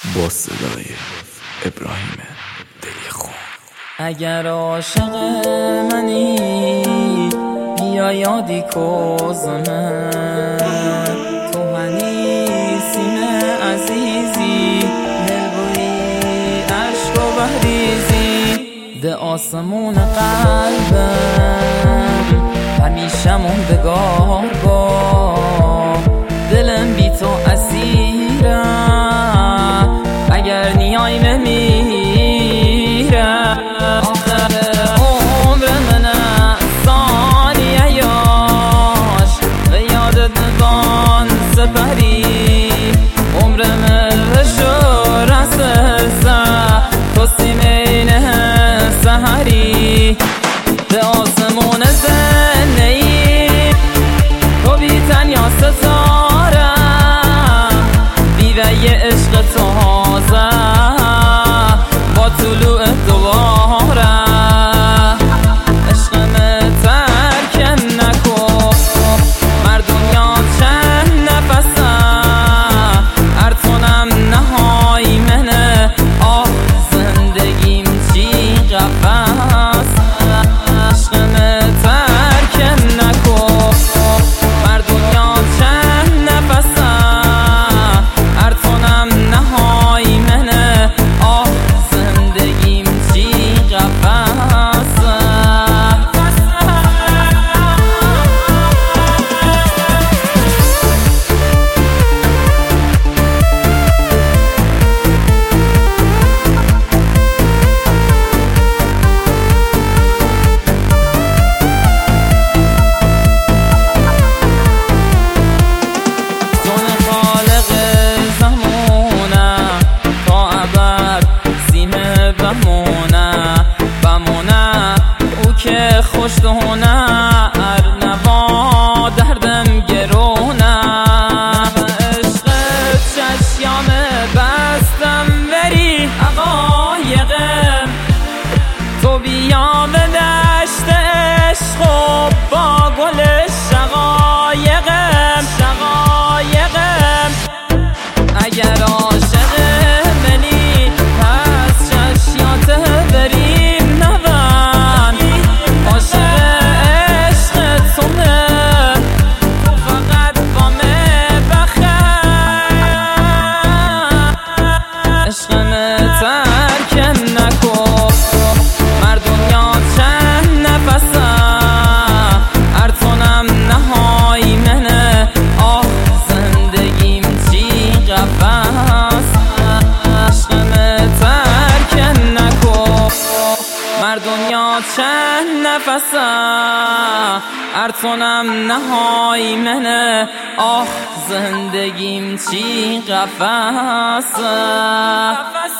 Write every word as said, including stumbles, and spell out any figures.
با صدای ابراهیم دلیخون. اگر عاشق منی بیا یادی کوزمه، تو هنیسیم عزیزی، دلبوی عشق و بهریزی، ده آسمون قلبم همیشه موندگار با، دلم بی تو اسیره اگر نیای نمیره. آخر عمر منه ثانیه یاش به یادت بان سپری، عمر من شو رسلسه تو سیمینه سهری، به آسمون زنهی تو بی تنیا ستارم، بیوه یه عشق تازه با طلوع دوباره، عشقم ترکم نکن مردم یاد چند نفسه، ارتونم نهای منه آه زندگیم چی قفص، عشقم ترکم نکن مردم یاد چند نفسه، ارتونم نهای منه آه زندگیم چی قفصه. که خوش دهونه ارنوا دردم گرونه، عشقت چشیام بستم بری حقایقم، تو بیا به دشت عشق و با گل شقایقم شقایقم. اگر عاشق منی پس چشیات بریم نبن، عاشق عشق تونه تو فقط با من بخند، عشقم ترکم نکن مردم یاد چند نفسه، ارتونم نهای منه آه زندگیم چی قفص، عشقم ترکم نکن مردم یاد چند نفسه، ارتونم نهای منه آه زندگیم چی قفصه.